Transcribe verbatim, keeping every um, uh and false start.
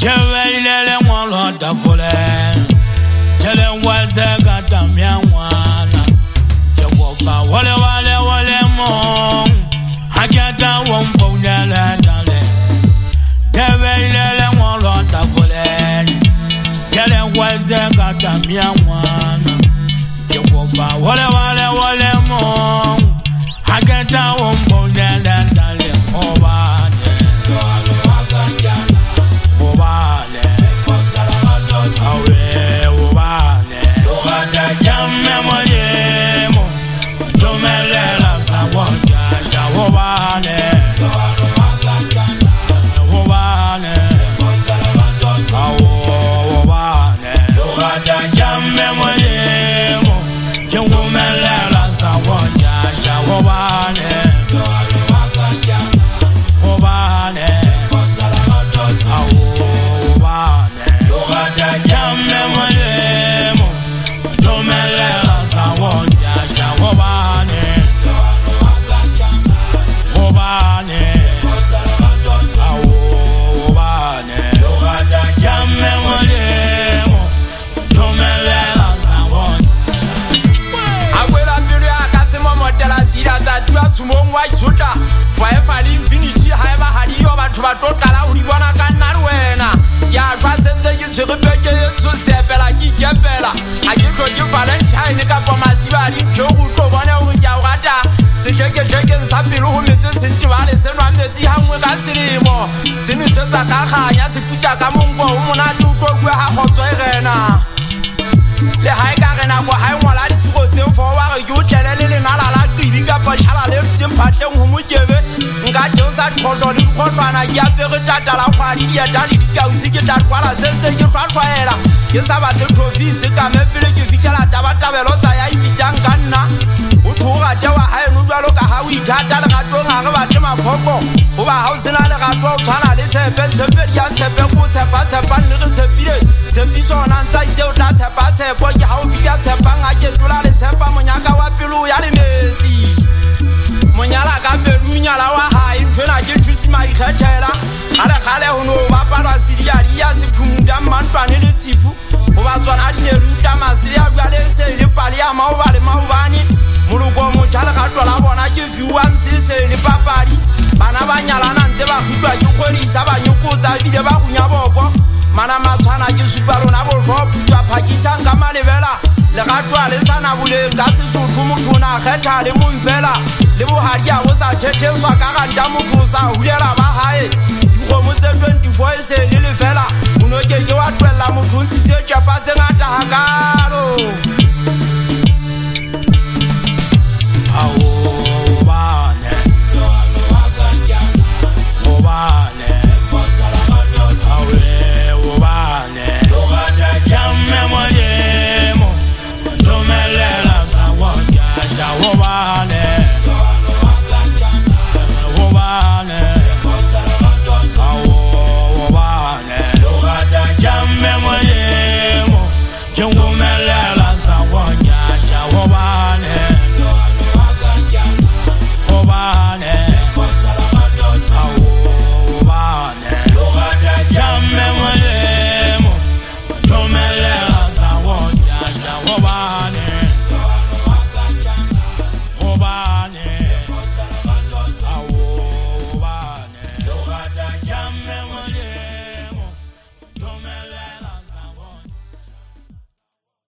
Jewelele mwalo tafule Jele waze gata mianwana Jewoba wale wale wale mo Hageta wamfo nele dale Jewelele mwalo tafule Jele waze gata mianwana Jewoba wale wale wale mo Hageta wamfo nele dale Obane Obane Awe obane Obane Jamme mwanyemo Jomelela sawaja Obane Obane Awo obane Obane Jamme mwanyemo Jomelela sawaja Obane Obane Awo Jamme mwanyemo Jomelela sawaja Obane Obane Awo obane Jamme mwanyemo Jomelela sawaja Akwela mbili akasema modela zira Zatua tumongwa ichuta Forever infinity Haeba haliyo Batu batokala Ulibwana kanarwena Ya shwasenze yichiripeke Yetu sepela kikepela Akiko ki valentine Kapo masiba Limcho uto Bone uja wata Sikeke keke Nsapilu humete Sintiwale Senwa meti Hamwe kasirimo Sini seta kakanya Sikucha kamungo Umuna tuto Kwe hakoto irena Le haika rena Kwa hai mwala Disikote Mfoware Yutele Lili nalala Tuibika Pachala Le Timpate Mhumujebe Nga Josa Kojoli Kojwana Yapere Tatala Kwali Ya Dali Dika Usiki Tatwala Sense Yifratwaela Yesaba Tetrofi Sika Mepile Yifikala Tabata Velosa Ya Ibijangana Utura Tewa Hai Nudwa Loka Hawi Tatala Katonga Reba Tema Koko Uba Hausina Le Kato Tana Le Sepe Sepe Yan Sepe Ku Sepa Sepa Nire Sepire Sepiso Nansa Iseo Ta Sepa Sepo Yahau Fika Sepa Ngaje Tula Le Sepa Monyaka Wapilu Yali Mezi Monyala Kamberu Nyala Wa Hai Ntwena Jichusi Ma Ikhetela Ale Kale Hono Wapara Siria Ria Sipumda Mantwane Le Tipu Uba Zwana Adine Ruta Masiria Gwale Se Le Pali Ama Ubale Maubani Mulugo Mujala Katola Wana Jifu Wansi Se Le Papari Bana Banyala Nante Bakutwa Yukori Saba Yukuza Bide Bakunyaboko Mana Matwana Jisupalo Nabo Puta Pakisanga Malevela Le Katwa Le Sana Bule Gasi Sutumu Tuna Kheta Le Munvela Le Buharia Wosa Tete Swa Karanda Mutusa Ulela Bahae Yuko Muze twenty-four Se Le Vela Unoje Yoatwela Mutunsi Teja Pate Ngata Hakaro